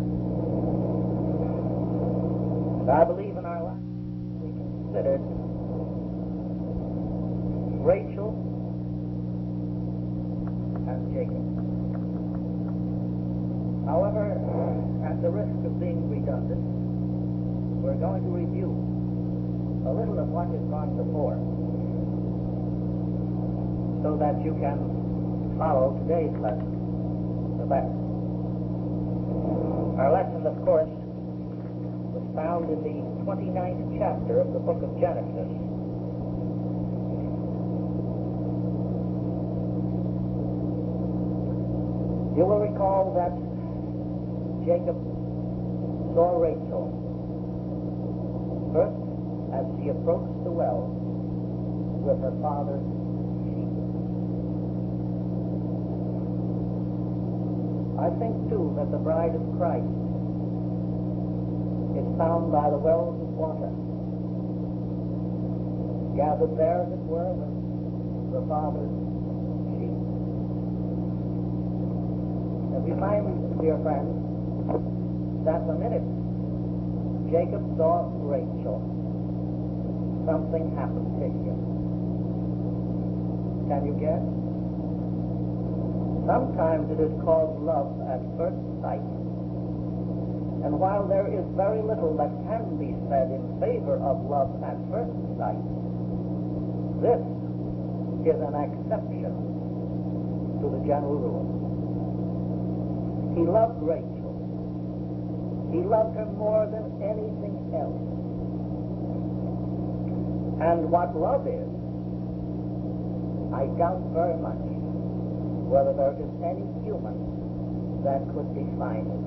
And I believe in our life we considered Rachel and Jacob. However, at the risk of being redundant, we're going to review a little of what has gone before so that you can follow today's lesson the better. Our lesson, of course, was found in the 29th chapter of the book of Genesis. You will recall that Jacob saw Rachel first as she approached the well with her father's sheep. I think, too, that the bride of Christ is found by the wells of water, gathered there, as it were, with the father's sheep. And we find, dear friends, that the minute Jacob saw Rachel, something happened to him. Can you guess? Sometimes it is called love at first sight. And while there is very little that can be said in favor of love at first sight, this is an exception to the general rule. He loved Rachel. He loved her more than anything else. And what love is, I doubt very much whether there is any human that could define it.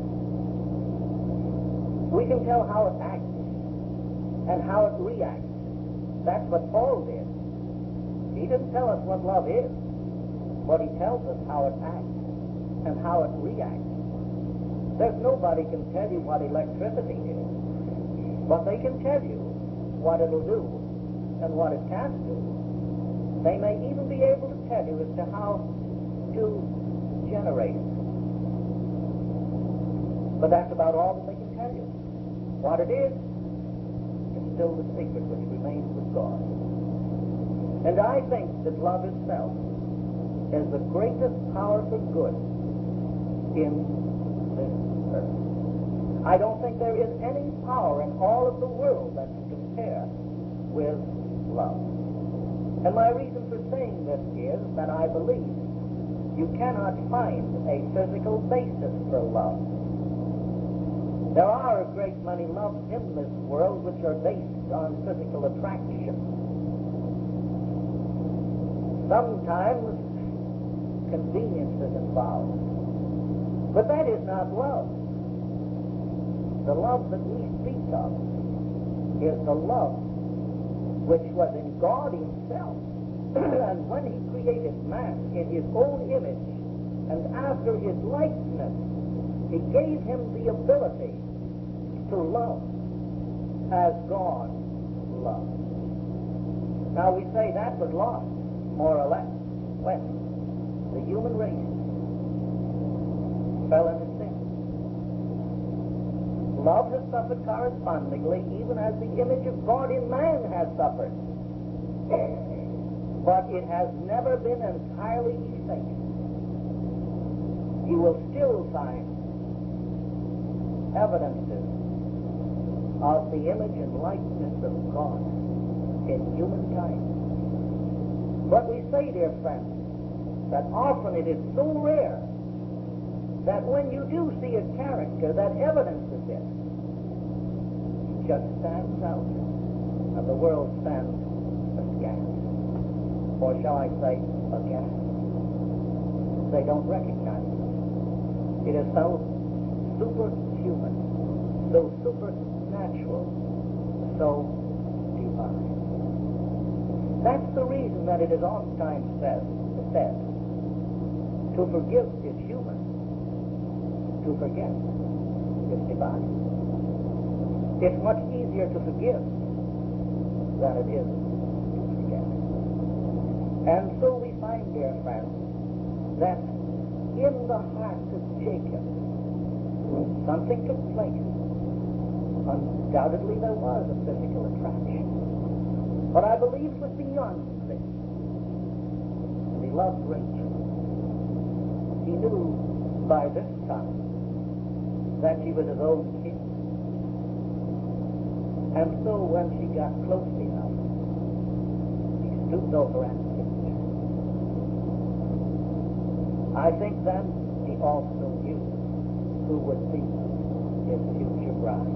We can tell how it acts and how it reacts. That's what Paul did. He didn't tell us what love is, but he tells us how it acts and how it reacts. There's nobody can tell you what electricity is, but they can tell you what it'll do and what it can't do. They may even be able to tell you as to how to generate it. But that's about all that they can tell you. What it is still the secret which remains with God. And I think that love itself is the greatest power for good in this earth. I don't think there is any power in all of the world that can compare with love. And my reason for saying this is that I believe you cannot find a physical basis for love. There are a great many loves in this world which are based on physical attraction. Sometimes convenience is involved. But that is not love. The love that we speak of is the love which was in God himself. And when he created man in his own image and after his likeness, he gave him the ability to love as God loves. Now we say that was lost, more or less, when the human race fell into sin. Love has suffered correspondingly, even as the image of God in man has suffered. But it has never been entirely effaced. You will still find evidences of the image and likeness of God in humankind. But we say, dear friends, that often it is so rare that when you do see a character that evidences it, it just stands out, and the world stands askance. Or shall I say, aghast? They don't recognize it. It is so superhuman, so supernatural, so divine. That's the reason that it is oftentimes said, to forgive is human, to forget is divine. It's much easier to forgive than it is to forget. And so we find, dear friends, that in the heart of Jacob something took place. Undoubtedly there was a physical attraction. But I believe it was beyond this. And he loved Rachel. He knew by this time that she was his own kid. And so when she got close enough, he stooped over and kissed her. I think then he also knew who would be his future bride.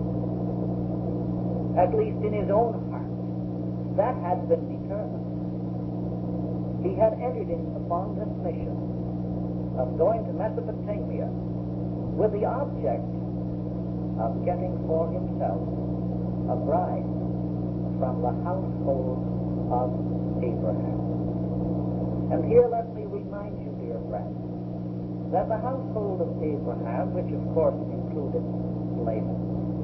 At least in his own heart, that had been determined. He had entered upon this mission of going to Mesopotamia with the object of getting for himself a bride from the household of Abraham. And here let me remind you, dear friends, that the household of Abraham, which of course included Laban,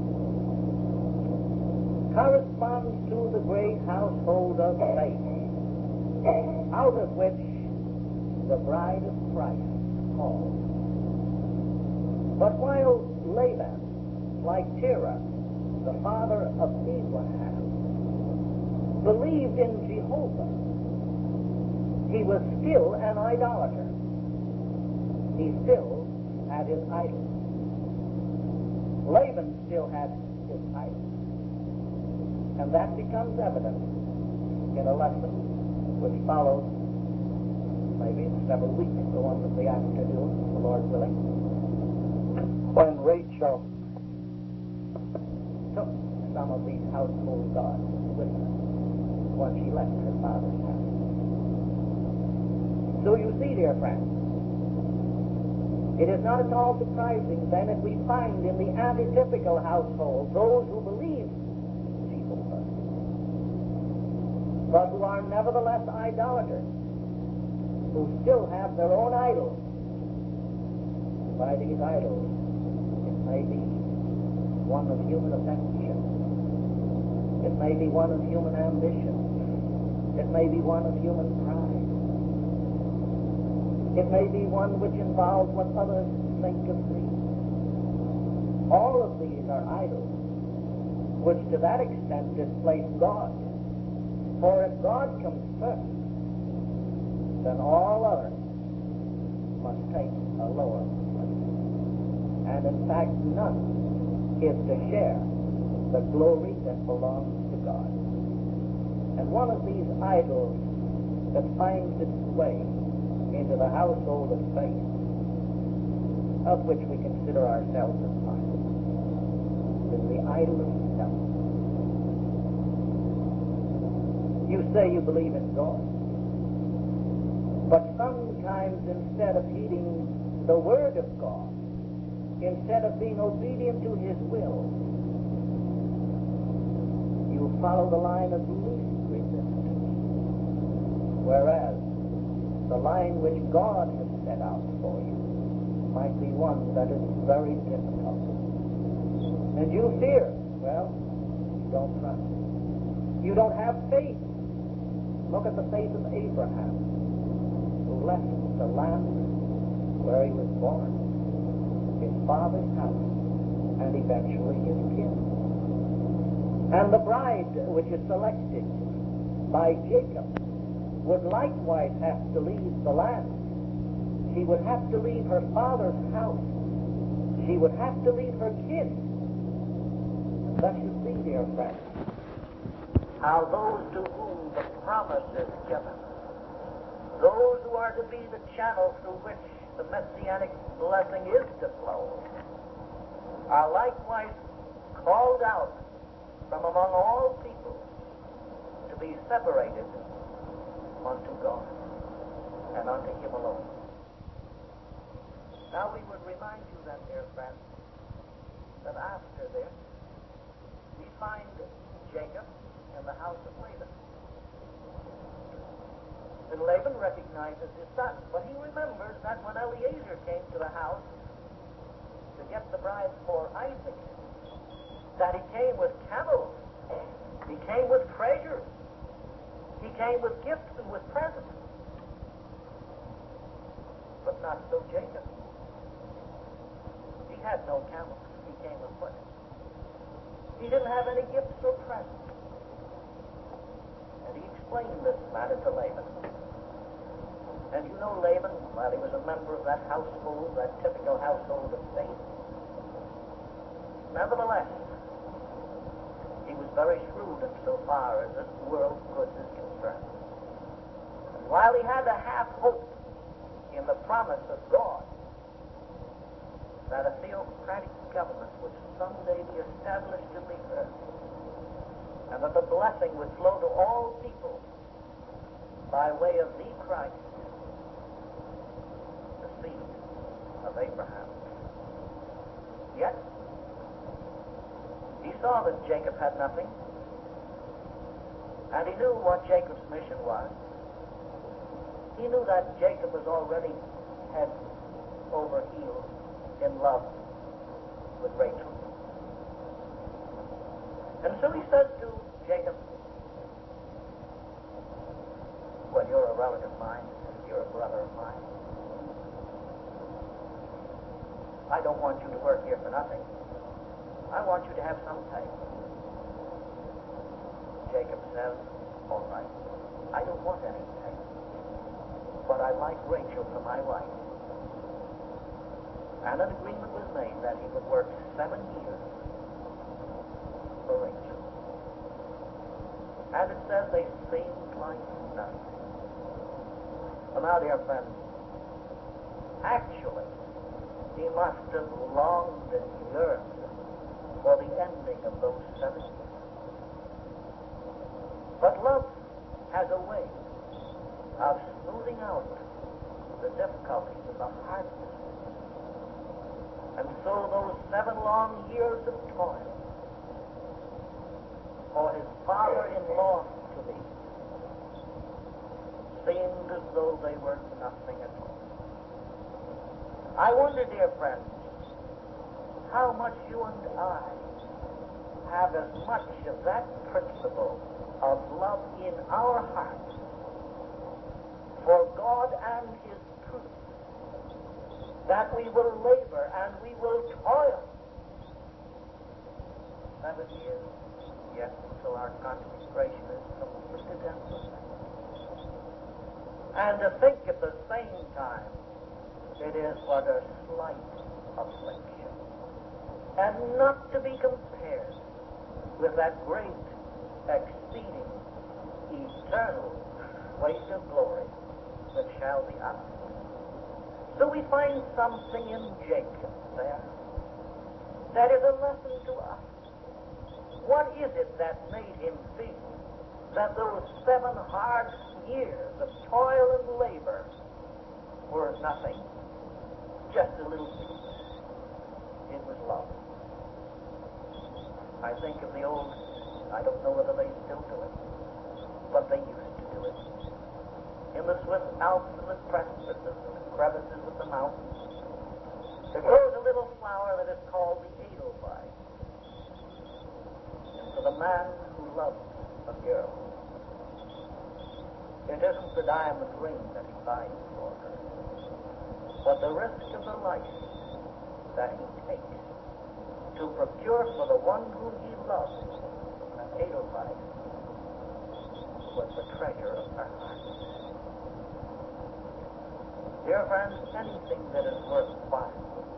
corresponds to the great household of faith, out of which the bride of Christ called. But while Laban, like Terah, the father of Abraham, believed in Jehovah, he was still an idolater. He still had his idols. Laban still had his idols. And that becomes evident in a lesson which follows maybe several weeks on with the afternoon, the Lord willing, when Rachel took some of these household gods with her when she left her father's house. So you see, dear friends, it is not at all surprising then if we find in the antitypical household those who believe Jehovah, but who are nevertheless idolaters, who still have their own idols. By these idols, it may be one of human affection. It may be one of human ambition. It may be one of human pride. It may be one which involves what others think of thee. All of these are idols, which to that extent displace God. For if God comes first, then all others must take a lower place. And in fact, none is to share the glory that belongs to God. And one of these idols that finds its way into the household of faith, of which we consider ourselves as part, is the idol of self. You say you believe in God, but sometimes instead of heeding the Word of God, instead of being obedient to His will, you follow the line of least resistance, whereas the line which God has set out for you might be one that is very difficult. And you fear. Well, you don't trust. You don't have faith. Look at the faith of Abraham, who left the land where he was born, his father's house, and eventually his kin. And the bride which is selected by Jacob would likewise have to leave the land. She would have to leave her father's house. She would have to leave her kin. And thus you see, dear friends, how those to whom the promise is given, those who are to be the channel through which the messianic blessing is to flow, are likewise called out from among all people to be separated unto God and unto Him alone. Now we would remind you then, dear friends, that after this we find Jacob in the house of Laban. And Laban recognizes his son, but he remembers that when Eliezer came to the house to get the bride for Isaac, that he came with camels, he came with treasures, he came with gifts and with presents. But not so Jacob. He had no camels. He came afoot. He didn't have any gifts or presents. And he explained this matter to Laban. And you know Laban, while he was a member of that household, that typical household of faith, nevertheless, he was very shrewd insofar as this world's goods is concerned. And while he had a half hope in the promise of God that a theocratic government would someday be established in the earth, and that the blessing would flow to all people by way of the Christ, the seed of Abraham. Yet, he saw that Jacob had nothing, and he knew what Jacob's mission was. He knew that Jacob was already head over heels in love with Rachel. And so he said to Jacob, well, you're a relative of mine, you're a brother of mine. I don't want you to work here for nothing. I want you to have some pay. Jacob says, all right, I don't want any pay, but I like Rachel for my wife. And an agreement was made that he would work 7 years for Rachel. And it says they seemed like nothing. Well, now, dear friends, actually, he must have longed and yearned for the ending of those 7 years. But love has a way of smoothing out the difficulties and the hardness. And so those 7 long years of toil for his father-in-law to be seemed as though they were nothing at all. I wonder, dear friends, how much you and I have as much of that principle of love in our hearts for God and his truth, that we will labor and we will toil 7 years, yet until our consecration is completed and perfect. And to think at the same time, it is but a slight affliction, and not to be compared with that great, exceeding, eternal weight of glory that shall be ours. So we find something in Jacob there that is a lesson to us. What is it that made him feel that those 7 hard years of toil and labor were nothing? Just a little piece. It was love. I think of the old, I don't know whether they still do it, but they used to do it. In the Swiss Alps and the precipices and the crevices of the mountains, there grows a little flower that is called the edelweiss. And for the man who loves a girl, it isn't the diamond ring that he buys for her, but the risk of the life that he takes to procure for the one whom he loves an edelweiss was the treasure of her heart. Dear friends, anything that is worthwhile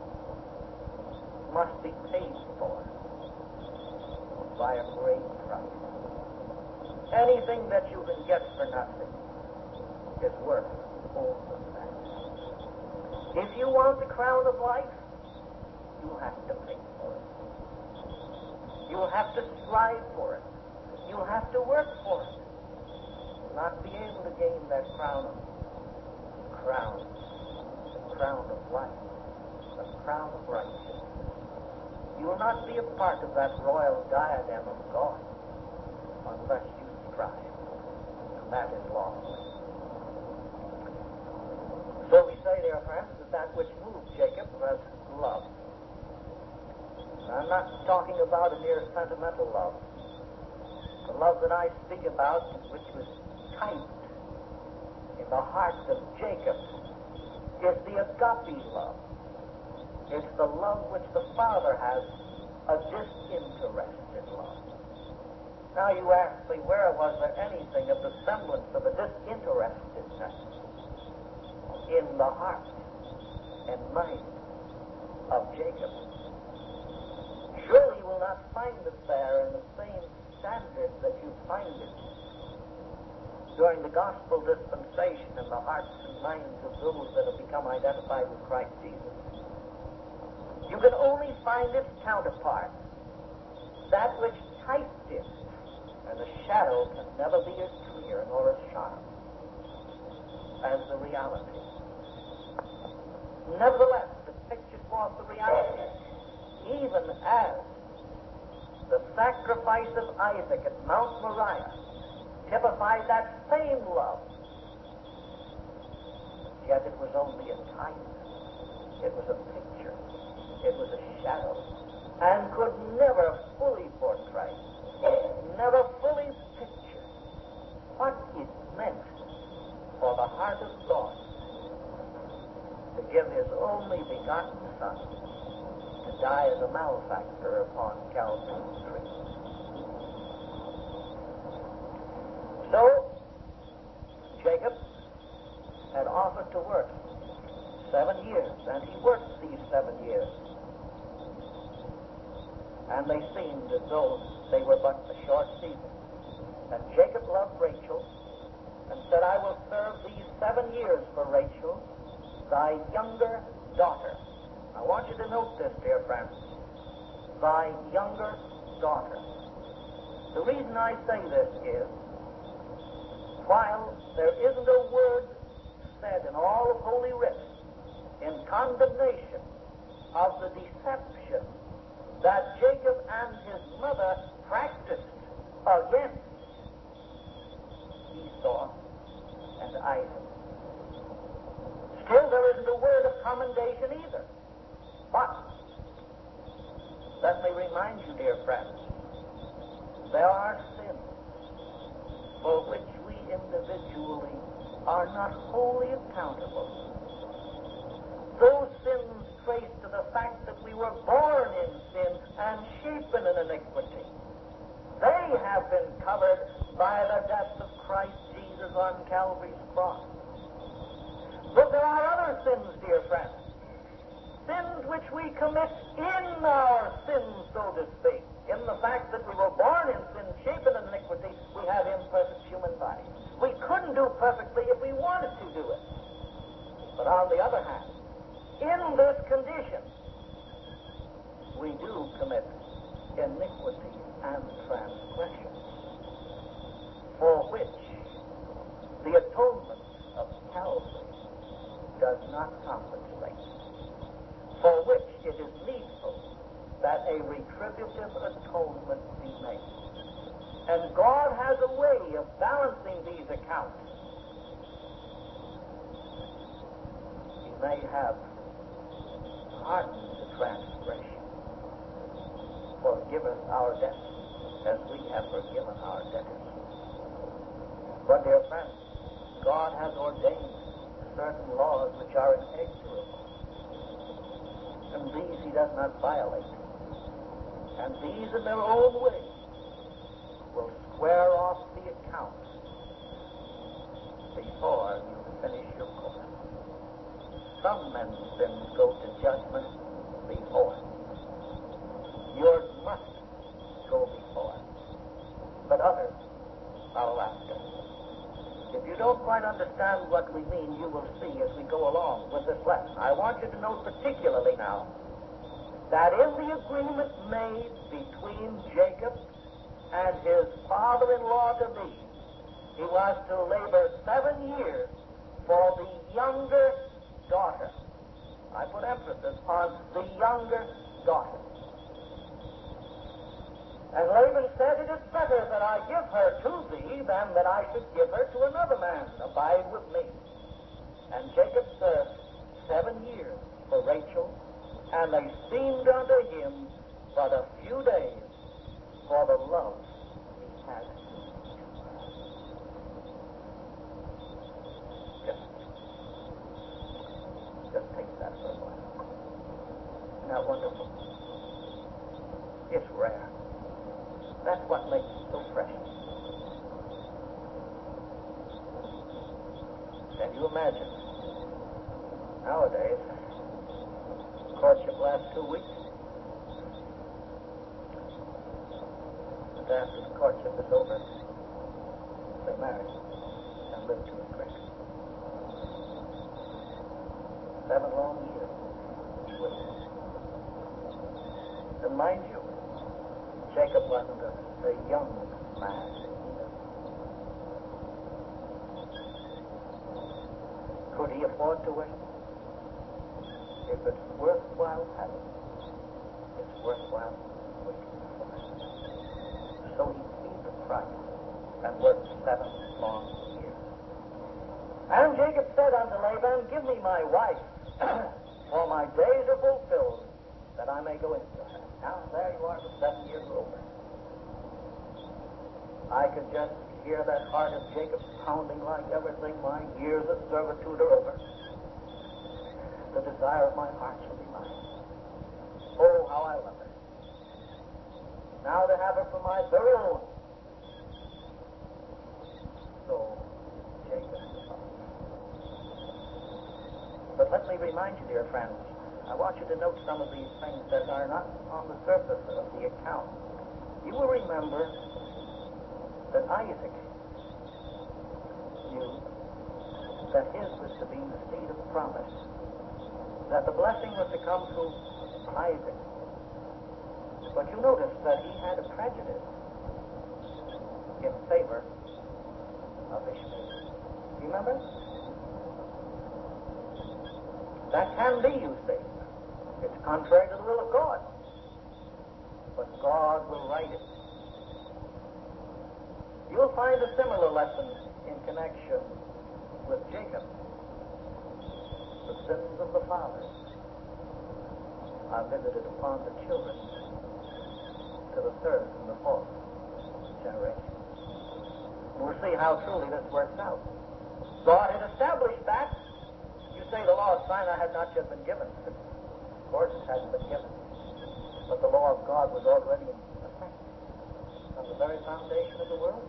must be paid for by a great price. Anything that you can get for nothing is worth all the that. If you want the crown of life, you have to pay for it. You'll have to strive for it. You'll have to work for it. You'll not be able to gain that crown of life, the crown of righteousness. You will not be a part of that royal diadem of God unless you strive. And that is long way. So we say, dear friends, that which moved Jacob was love. I'm not talking about a mere sentimental love. The love that I speak about, which was typed in the heart of Jacob, is the agape love. It's the love which the Father has, a disinterested love. Now you ask me, where was there anything of the semblance of a disinterestedness in the heart and mind of Jacob? Surely you will not find it there in the same standard that you find it during the gospel dispensation in the hearts and minds of those that have become identified with Christ Jesus. You can only find its counterpart, that which typed it, and the shadow can never be as clear nor as sharp as the reality. Nevertheless, the picture forth the reality, even as the sacrifice of Isaac at Mount Moriah typified that same love. Yet it was only a type. It was a picture. It was a shadow, and could never fully portray, never fully picture what it meant for the heart of God to give his only begotten Son to die as a malefactor upon Calvary's tree. So, Jacob had offered to work 7 years, and he worked these 7 years. And they seemed as though they were but a short season. And Jacob loved Rachel and said, I will serve these 7 years for Rachel, thy younger daughter. I want you to note this, dear friends. Thy younger daughter. The reason I say this is, while there isn't a word said in all of Holy Writ in condemnation of the deception that Jacob and his mother practiced against Esau and Isaac. Still, there isn't a word of commendation either. But, let me remind you, dear friends, there are sins for which we individually are not wholly accountable. Those sins traced to the fact that we were born in sin and shapen in iniquity. They have been covered by the death of Christ Jesus on Calvary's cross. But there are other sins, dear friends, sins which we commit in our sins, so to speak. In the fact that we were born in sin, shapen in iniquity, we have imperfect human bodies. We couldn't do perfectly if we wanted to do it. But on the other hand, in this condition, we do commit iniquity and transgression, for which the atonement of Calvary does not compensate, for which it is needful that a retributive atonement be made. And God has a way of balancing these accounts. He may have hardened the transgression, forgive us our debts as we have forgiven our debtors. But, dear friends, God has ordained certain laws which are inexorable, and these he does not violate. And these in their own way will square off the accounts before you finish your course. Some men's sins go to judgment before. Yours must go before, but others follow after. If you don't quite understand what we mean, you will see as we go along with this lesson. I want you to note particularly now that in the agreement made between Jacob and his father-in-law to be, he was to labor 7 years for the younger daughter. I put emphasis on the younger daughter. And Laban said, it is better that I give her to thee than that I should give her to another man. Abide with me. And Jacob served 7 years for Rachel, and they seemed unto him but a few days for the love he had to her. Just take that for a while. Can you imagine? Nowadays, courtship lasts 2 weeks. And after the courtship is over, they marry and live to a great. 7 long years he waited. And mind you, Jacob wasn't a young man either. Could he afford to wait? If it's worthwhile having, it's worthwhile waiting for it. So he paid the price and worked 7 long years. And Jacob said unto Laban, Give me my wife, for my days are fulfilled, that I may go into her. Now, there you are, the 7 years are over. I could just hear that heart of Jacob pounding like everything. My years of servitude are over. The desire of my heart shall be mine. Oh, how I love her. Now to have her for my very own. So, Jacob. But let me remind you, dear friends, I want you to note some of these things that are not on the surface of the account. You will remember that Isaac knew that his was to be the seed of promise, that the blessing was to come through Isaac. But you notice that he had a prejudice in favor of Ishmael. Remember? That can be, you see. It's contrary to the will of God. But God will right it. You'll find a similar lesson in connection with Jacob. The sins of the fathers are visited upon the children to the third and the fourth generation. We'll see how truly this works out. God had established that. You say the law of Sinai had not yet been given. Of course it hadn't been given. But the law of God was already in effect from the very foundation of the world.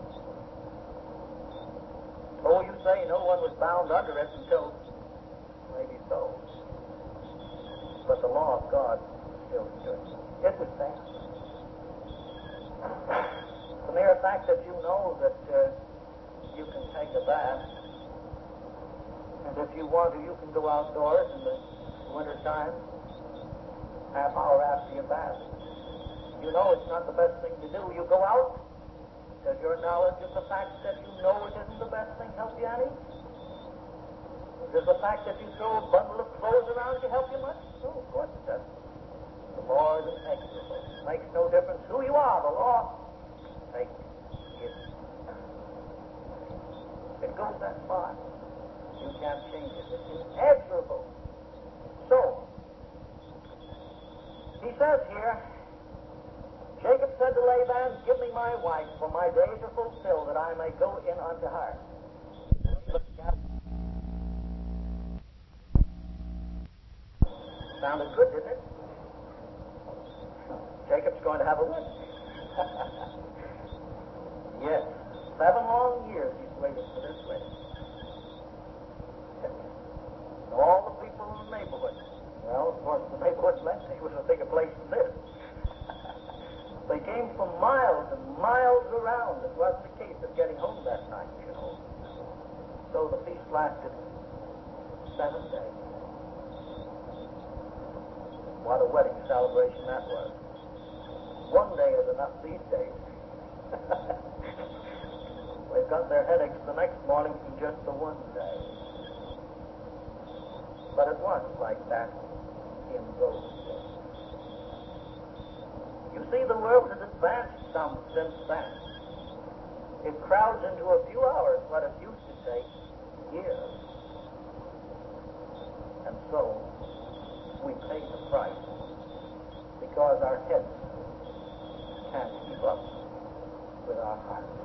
Oh, you say no one was bound under it until, maybe so. But the law of God still stood. It was there. The mere fact that you know that you can take a bath, and if you want to, you can go outdoors in the winter time, half hour after your bath. You know it's not the best thing to do. You go out. Does your knowledge of the fact that you know it isn't the best thing help you any? Does the fact that you throw a bundle of clothes around you help you much? No, of course it doesn't. The law is inexorable. It makes no difference who you are. The law takes it. It goes that far. You can't change it. It's inexorable. So, he says here, Jacob said to Laban, Give me my wife, for my days are fulfilled, that I may go in unto her. Sounded good, didn't it? Jacob's going to have a wedding. Yes. 7 long years he's waiting for this wedding. And all the people in the neighborhood. Well, of course, the neighborhood Leslie was a bigger place than this. They came from miles and miles around. It wasn't a case of getting home that night, you know. So the feast lasted 7 days. What a wedding celebration that was. 1 day is enough these days. They've got their headaches the next morning from just the 1 day. But it was like that in those days. You see, the world has advanced some since then. It crowds into a few hours what it used to take years. And so, we pay the price because our heads can't keep up with our hearts.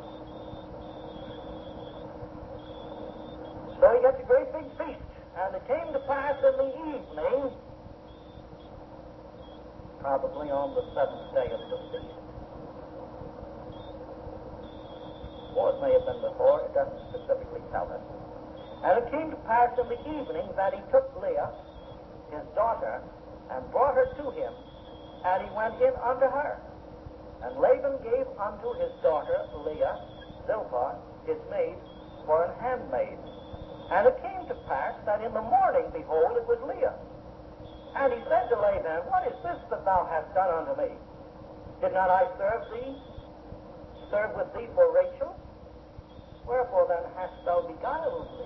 So he gets a great big feast, and it came to pass in the evening, probably on the 7th day of the feast. Or it may have been before, it doesn't specifically tell us. And it came to pass in the evening that he took Leah, his daughter, and brought her to him, and he went in unto her. And Laban gave unto his daughter Leah Zilpah, his maid, for an handmaid. And it came to pass that in the morning, behold, it was Leah. And he said to Laban, What is this that thou hast done unto me? Did not I serve with thee for Rachel? Wherefore then hast thou beguiled me?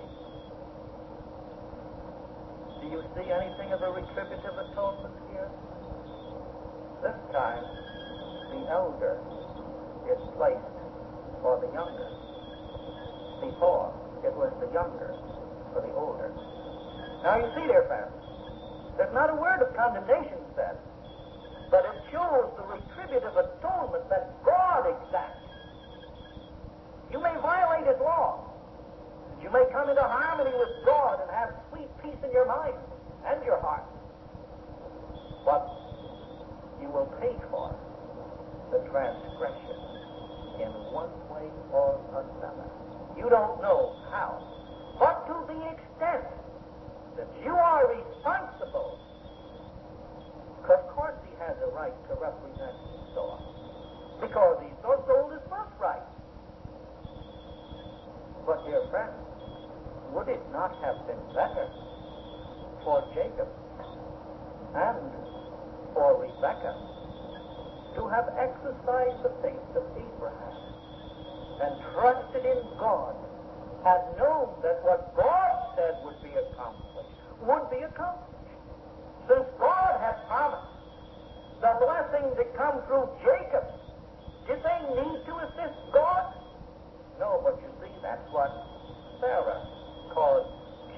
Do you see anything of the retributive atonement here? This time, the elder is placed for the younger. Before, it was the younger for the older. Now you see, dear friends, there's not a word of condemnation said, but it shows the retributive atonement that God exacts. You may violate His law. You may come into harmony with God and have sweet peace in your mind and your heart. But you will pay for the transgression in one way or another. You don't know how. But to the extent that you are responsible, of course he has a right to represent Esau, because Esau sold his birthright. But, dear friends, would it not have been better for Jacob and for Rebekah to have exercised the faith of Abraham and trusted in God, had known that what God said would be accomplished, Since God had promised the blessing to come through Jacob, did they need to assist God? No, but you see, that's what Sarah caused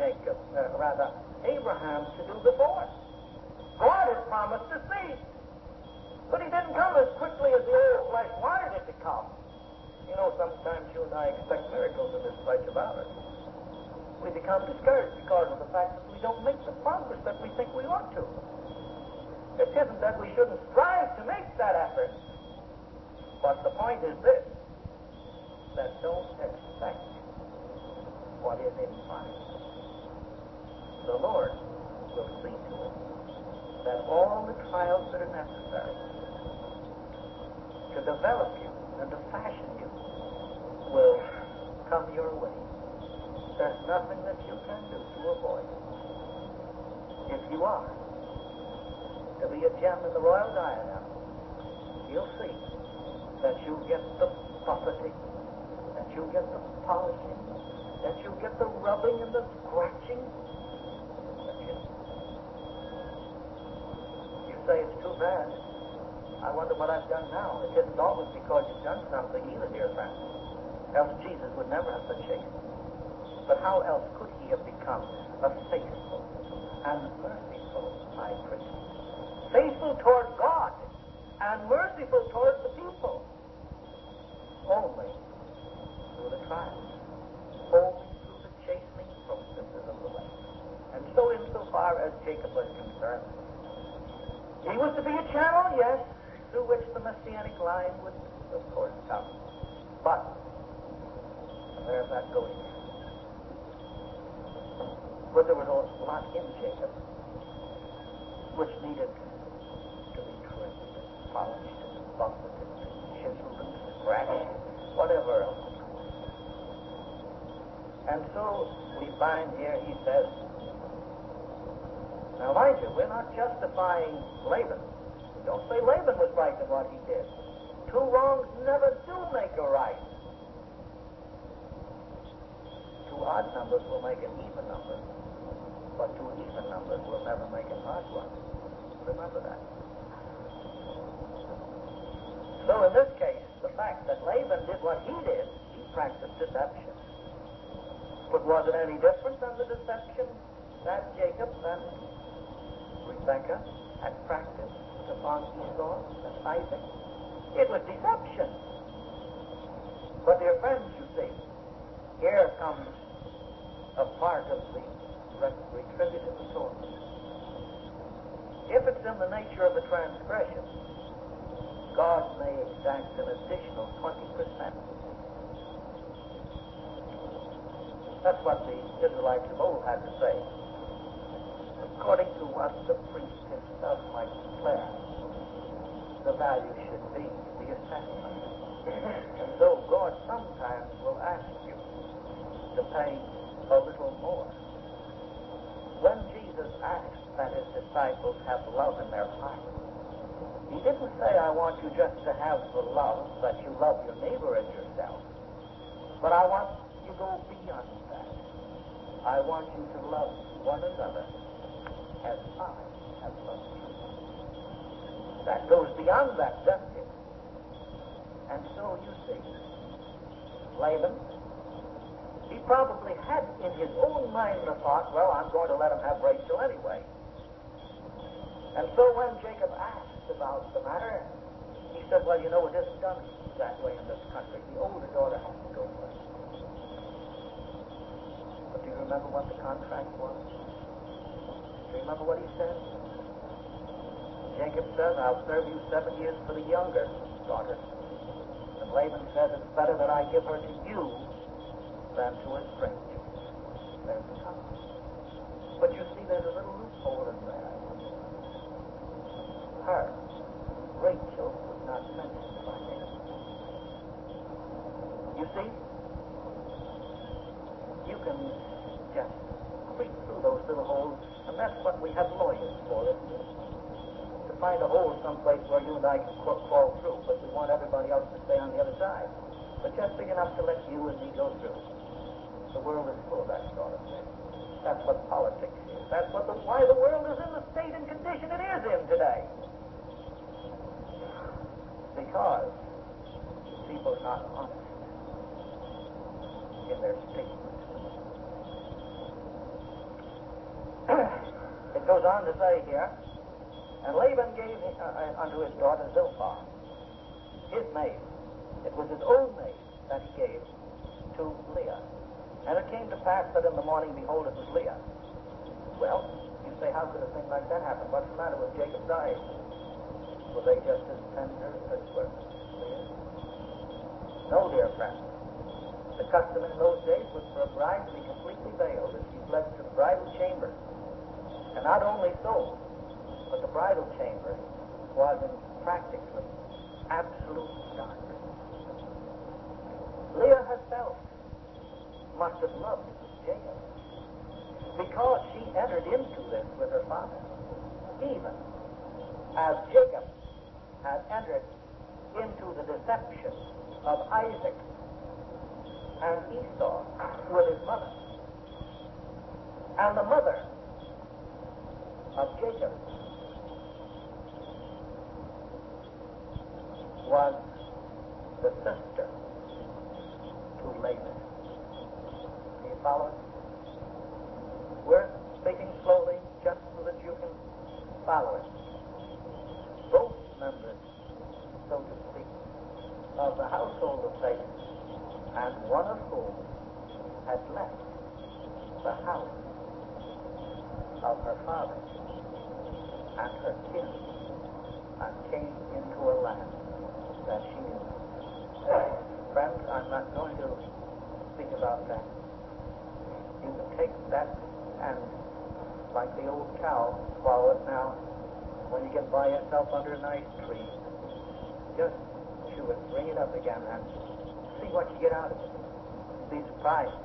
Abraham to do before. God had promised a seed, but he didn't come as quickly as the old flesh wanted it to come. You know, sometimes you and I expect miracles in this flesh of ours. We become discouraged because of the fact that we don't make the progress that we think we ought to. It isn't that we shouldn't strive to make that effort, but the point is this, that don't expect what is impossible. The Lord will see to it that all the trials that are necessary to develop you and to fashion you will come your way. There's nothing that you can do to avoid it. If you are to be a gem in the royal diadem, you'll see that you get the buffeting, that you get the polishing, that you get the rubbing and the scratching. You say it's too bad. I wonder what I've done now. It isn't always because you've done something either, dear friend. Else Jesus would never have been chastened. But how else could he have become a faithful and merciful high priest? Faithful toward God and merciful toward the people. Only through the trials. Only through the chastening processes of the way. And so insofar as Jacob was concerned, he was to be a channel, yes, through which the Messianic line would, of course, come. But there's that going. But there was a lot in Jacob which needed to be trimmed, polished, and buffeted, and chiseled, and scratched, whatever else. And so we find here, he says, now mind you, we're not justifying Laban. We don't say Laban was right in what he did. Two wrongs never do make a right. Two odd numbers will make an even number. But two even numbers will never make an odd one. Remember that. So in this case, the fact that Laban did what he did, he practiced deception. But was it any different than the deception that Jacob and Rebekah had practiced upon Esau and Isaac? It was deception. But dear friends, you see, here comes a part of the retributive atonement. If it's in the nature of a transgression, God may exact an additional 20%. That's what the Israelites of old had to say. According to what the priest himself might declare, the value should be, the assessment. And so God sometimes will ask you to pay a little more. When Jesus asked that his disciples have love in their hearts, he didn't say, I want you just to have the love that you love your neighbor as yourself, but I want you to go beyond that. I want you to love one another as I have loved you. That goes beyond that, doesn't it? And so you see, Laban, he probably had in his own mind the thought, well, I'm going to let him have Rachel anyway. And so when Jacob asked about the matter, he said, well, you know, it isn't done that way in this country. The older daughter has to go first. But do you remember what the contract was? Do you remember what he said? Jacob said, I'll serve you 7 years for the younger daughter. And Laban said, it's better that I give her to you than to a stranger. There's the contract. But you see, there's a little loophole in there. Her, Rachel, was not mentioned by name. You see, you can just creep through those little holes, and that's what we have lawyers for, isn't it? To find a hole someplace where you and I can crawl through, but we want everybody else to stay on the other side. But just big enough to let you and me go through. The world is full of that sort of thing. That's what politics is. That's why the world is in the state and condition it is in today. Because people are not honest in their statements. It goes on to say here, and Laban gave unto his daughter Zilpah, his maid. It was his own maid that he gave to Leah. And it came to pass that in the morning, behold, it was Leah. Well, you say, how could a thing like that happen? What's the matter with Jacob's eyes? Were they just as tender as were Leah's? No, dear friend. The custom in those days was for a bride to be completely veiled as she fled to the bridal chamber. And not only so, but the bridal chamber was in practically absolute darkness. Leah herself must have loved Jacob because she entered into this with her father, even as Jacob had entered into the deception of Isaac and Esau with his mother. And the mother of Jacob was the sister to Laban. Do you follow it? We're speaking slowly just so that you can follow it. Both members, so to speak, of the household of faith, and one of whom had left the house of her father and her kin and came into a land that she knew. Friends, I'm not going to speak about that. You can take that and, like the old cow, swallow it now. When you get by yourself under a nice tree, just chew it, bring it up again, and see what you get out of it. Be surprised.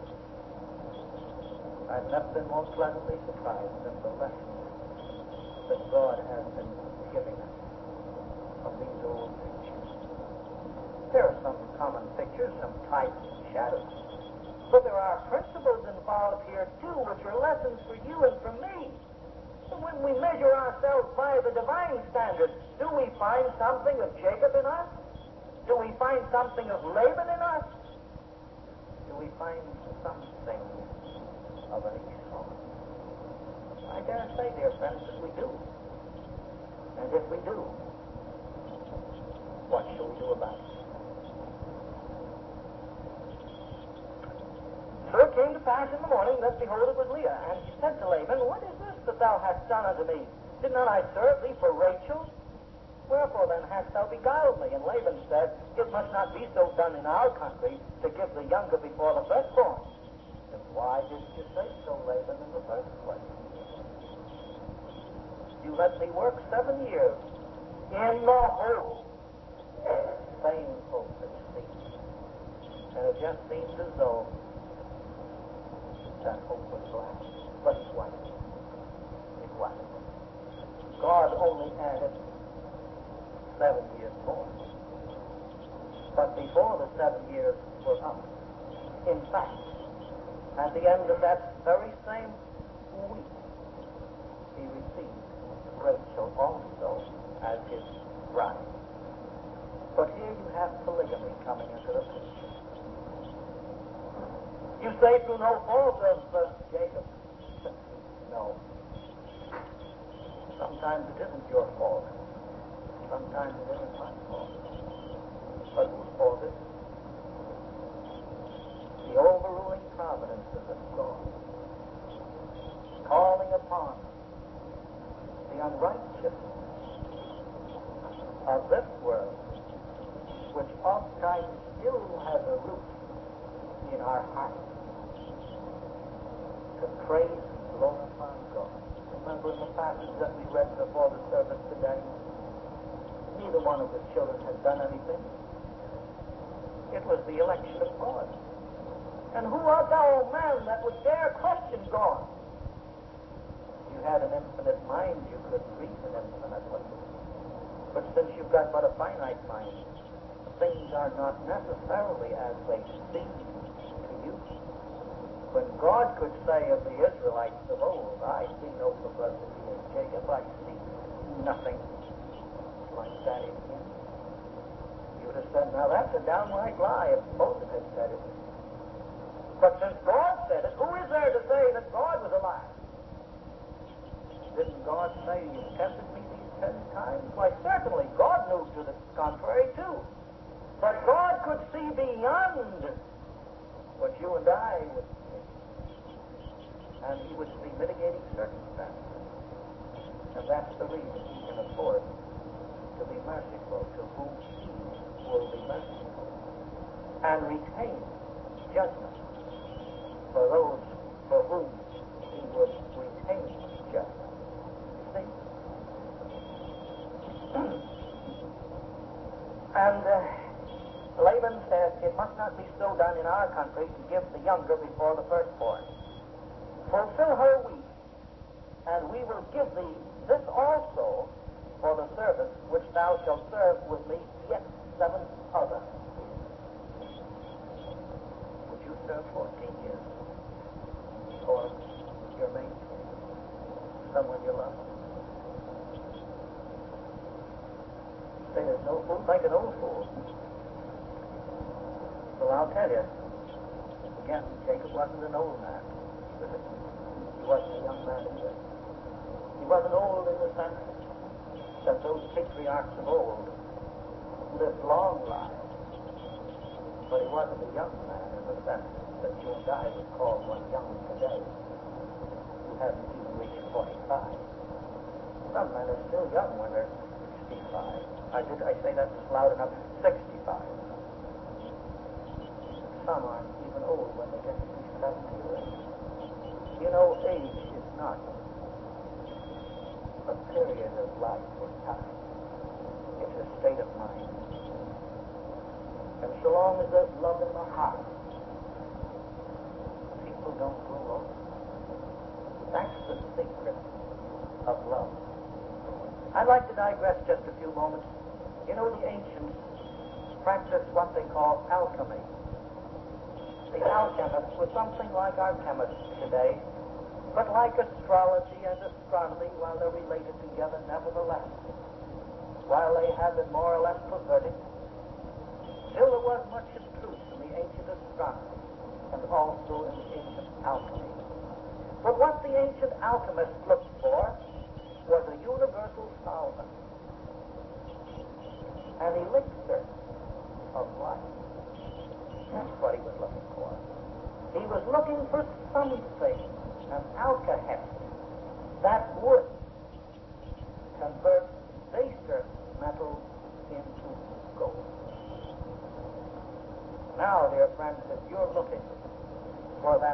I've never been more pleasantly surprised than the lessons that God has been giving us from these old pictures. There are some common pictures, some types and shadows, but there are principles involved here too, which are lessons for you and for me. And when we measure ourselves by the divine standard, do we find something of Jacob in us? Do we find something of Laban in us? Do we find something of an Esau? I dare say, dear friends, that we do. And if we do, what shall we do about it? So it came to pass in the morning that, behold, it was Leah. And she said to Laban, what is this that thou hast done unto me? Did not I serve thee for Rachel? Wherefore then hast thou beguiled me? And Laban said, it must not be so done in our country to give the younger before the firstborn. And why didn't you say so, Laban, in the first place? You let me work 7 years in the hope. Painful it seemed. And it just seemed as though that hope was lost. But it wasn't. It wasn't. God only added 7 years more. But before the 7 years were up, in fact, at the end of that very same week, he received Rachel also as his bride. But here you have polygamy coming into the picture. You say through no fault of Jacob. No. Sometimes it isn't your fault. Sometimes it isn't my fault. But whose fault is it? The overruling providences of God, calling upon the unrighteousness of this world, which oftentimes still has a root in our hearts, to praise and glorify God. Remember in the passage that we read before the service today, neither one of the children had done anything. It was the election of God. And who art thou, O man, that would dare question God? If you had an infinite mind, you could reason infinitely. But since you've got but a finite mind, things are not necessarily as they seem to you. When God could say of the Israelites of old, I see no perversity in Jacob, I see nothing like that in him, you would have said, now that's a downright lie if Moses had said it. But since God said it, who is there to say that God was a liar? Didn't God say, you tempted me these 10 times? Why, certainly, God knew to the contrary, too. But God could see beyond what you and I would see. And he would see mitigating circumstances. And that's the reason he can afford to be merciful to whom he will be merciful. And retain judgment for those for whom he will retain judgment. See? And Laban said, it must not be so done in our country to give the younger before the firstborn. Fulfill her week, and we will give thee this also for the service which thou shalt serve with me yet 7 other years. Would you serve 14 years? Or your mate? Someone you love? Say there's no fool like an old fool. Well, I'll tell you. Again, Jacob wasn't an old man. He wasn't a young man either. He wasn't old in the sense that those patriarchs of old lived long lives. But he wasn't a young man in the sense that you and I would call one young today, who hadn't even reached 45. Some men are still young when they're 65. I say that loud enough, 65. Some aren't even old when they get to be 70 or 80. You know, age is not a period of life or time. It's a state of mind. And so long as there's love in the heart, people don't grow old. That's the secret of love. I'd like to digress just a few moments. You know, the ancients practiced what they call alchemy. The alchemists were something like our chemists today, but like astrology and astronomy, while they're related together, nevertheless, while they have been more or less perverted, still there was much of truth in the ancient astronomy and also in the ancient alchemy. But what the ancient alchemists looked for was a universal solvent, an elixir of life. That's what he was looking for. He was looking for something, an alkahest, that would convert baser metals into gold. Now, dear friends, if you're looking for that philosophy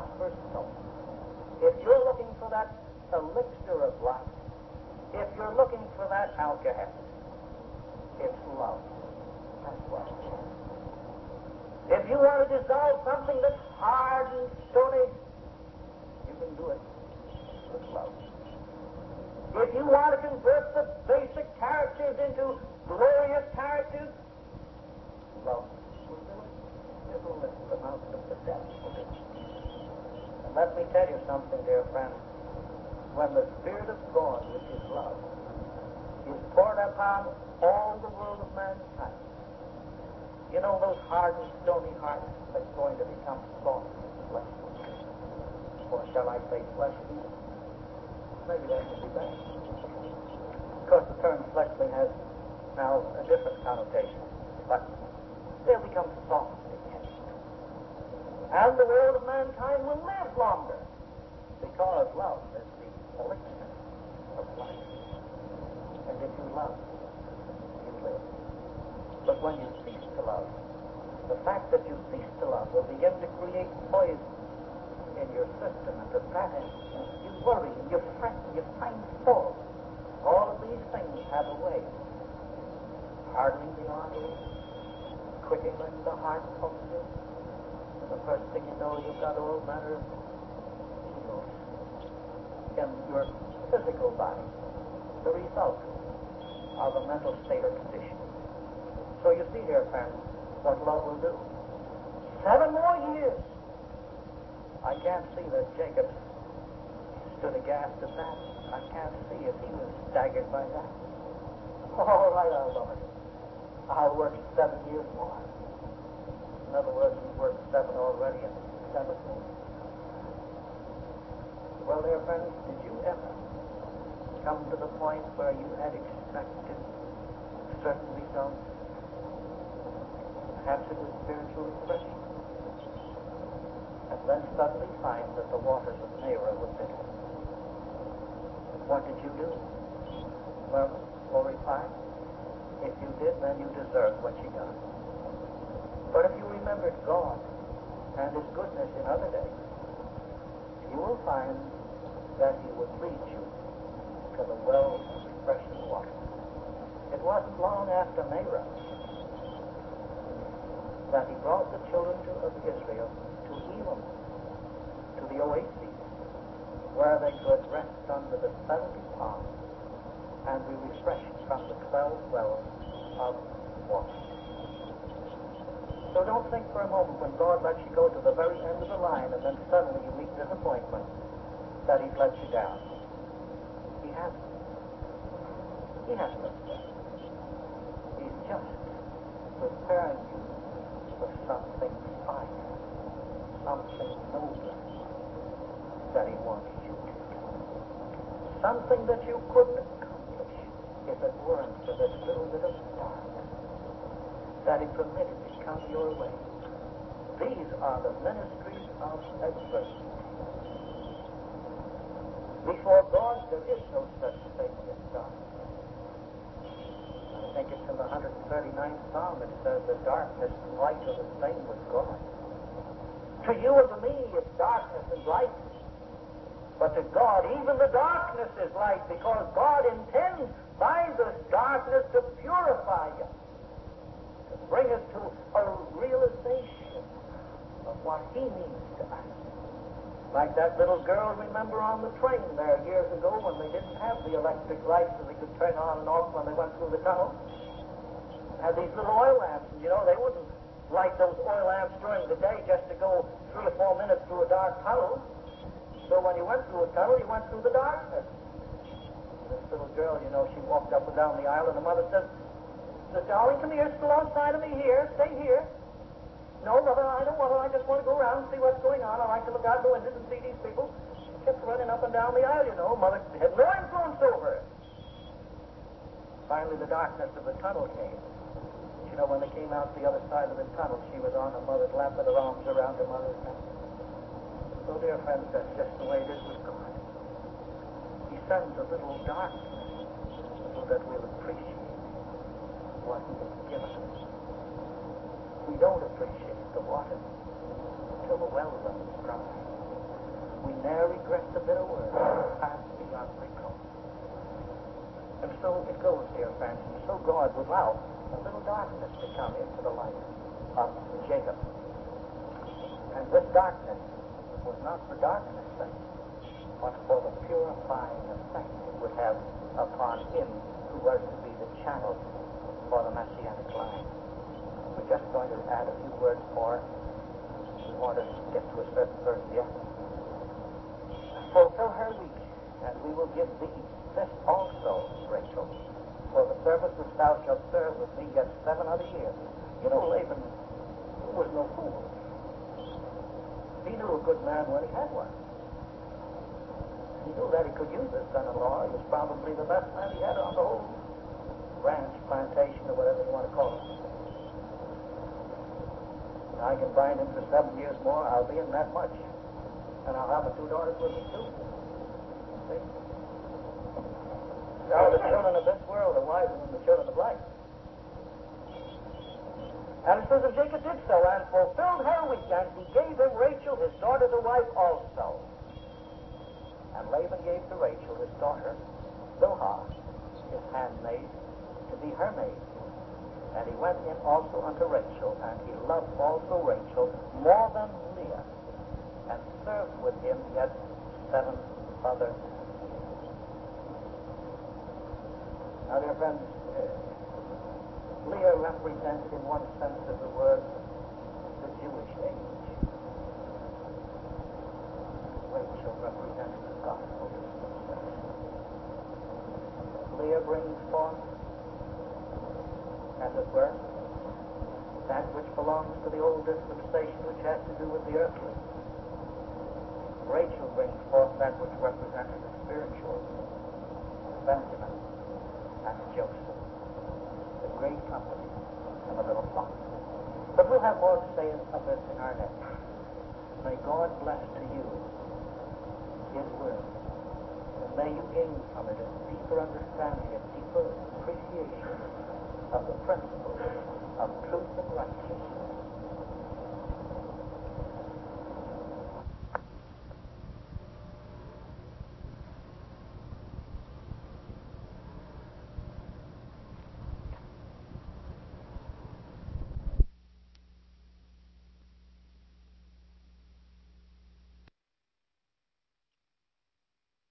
first know. If you're looking for that elixir of life, if you're looking for that alcohol, it's love. That's what it is. If you want to dissolve something that's hard and stony, you can do it with love. If you want to convert the basic characters into glorious characters, love will do it. It will lift them out of the depths of it. And let me tell you something, dear friends. When the Spirit of God, which is love, is poured upon all the world of mankind, you know those hard and stony hearts that's going to become soft and fleshly. Or shall I say fleshly? Maybe that would be better. Of course, the term fleshly has now a different connotation. But they'll become soft again. And the world of mankind will live longer because love is the elixir of life. And if you love, you live. But when you cease to love, the fact that you cease to love will begin to create poison in your system, and to that end, you worry, you fret, you find fault. All of these things have a way of hardening the arteries, quickening the heart pulses, and the first thing you know, you've got all manner of evils in your physical body, the result of a mental state or condition. So you see here, friends, what love will do. 7 more years. I can't see that Jacob stood aghast at that. I can't see if he was staggered by that. All right, I'll love it. I'll work 7 years more. In other words, he's worked 7 already and 7 more. Well, dear friends, did you ever come to the point where you had expected certain results? Perhaps it was spiritual refreshing. And then suddenly find that the waters of Marah were bitter. What did you do? Murmur or reply? If you did, then you deserved what you got. But if you remembered God and His goodness in other days, you will find that He would lead you to the well of refreshing water. It wasn't long after Marah that He brought the children of Israel to Elim, to the oasis, where they could rest under the 70 palms and be refreshed from the 12 wells of water. So don't think for a moment when God lets you go to the very end of the line and then suddenly you meet disappointment that He's let you down. He hasn't. He hasn't let you down. He's just preparing you for something finer, something nobler that He wants you to do. Something that you couldn't accomplish if it weren't for this little bit of darkness that He permitted to come your way. These are the ministries of adversity. Before God, there is no such thing as darkness. I think it's in the 139th Psalm it says the darkness and light are the same with God. To you and to me, it's darkness and light. But to God, even the darkness is light, because God intends by this darkness to purify you, to bring us to a realization of what He means to us. Like that little girl, remember, on the train there years ago when they didn't have the electric lights that they could turn on and off when they went through the tunnel. Had these little oil lamps, and you know, they wouldn't light those oil lamps during the day just to go 3 or 4 minutes through a dark tunnel. So when you went through a tunnel, you went through the darkness. This little girl, you know, she walked up and down the aisle, and the mother says, "Darling, come here, still outside of me here, stay here." "No, Mother, I don't want to. I just want to go around and see what's going on. I like to look out the windows and see these people." She kept running up and down the aisle, you know. Mother had no influence over her. Finally, the darkness of the tunnel came. You know, when they came out the other side of the tunnel, she was on her mother's lap with her arms around her mother's neck. So, dear friends, that's just the way it is with God. He sends a little darkness so that we'll appreciate what He has given us. We don't appreciate the water until the well runs dry. ne'er regrets a bitter word, past beyond recall. And so it goes, dear friends, and so God would allow a little darkness to come into the life of Jacob. And this darkness was not for darkness' sake, but for the purifying effect it would have upon him who was to be the channel for the Messianic line. We're just going to add a few words more. We want to get to a certain verse here. Fulfill her week, and we will give thee this also, Rachel, for the service which thou shalt serve with me yet 7 other years. You know, Laban was no fool. He knew a good man when he had one. He knew that he could use his son-in-law. He was probably the best man he had on the whole ranch, plantation, or whatever you want to call it. I can bind him for 7 years more. I'll be in that much. And I'll have my 2 daughters with me, too. See? Now, the children of this world are wiser than the children of light. And it says that Jacob did so and fulfilled her week, and he gave him Rachel, his daughter, to wife also. And Laban gave to Rachel, his daughter, Bilhah, his handmaid, to be her maid. And he went in also unto Rachel, and he loved also Rachel more than Leah, and served with him yet 7 other years. Now, dear friends, Leah represented in one sense of the word the Jewish age. Rachel represented the gospel dispensation. Leah brings forth, as it were, that which belongs to the old dispensation, which has to do with the earthly. Rachel brings forth that which represented the spiritual, Benjamin and Joseph, the great company and the little flock. But we'll have more to say of this in our next. May God bless to you His word, and may you gain from it a deeper understanding, a deeper appreciation of the principles of truth and righteousness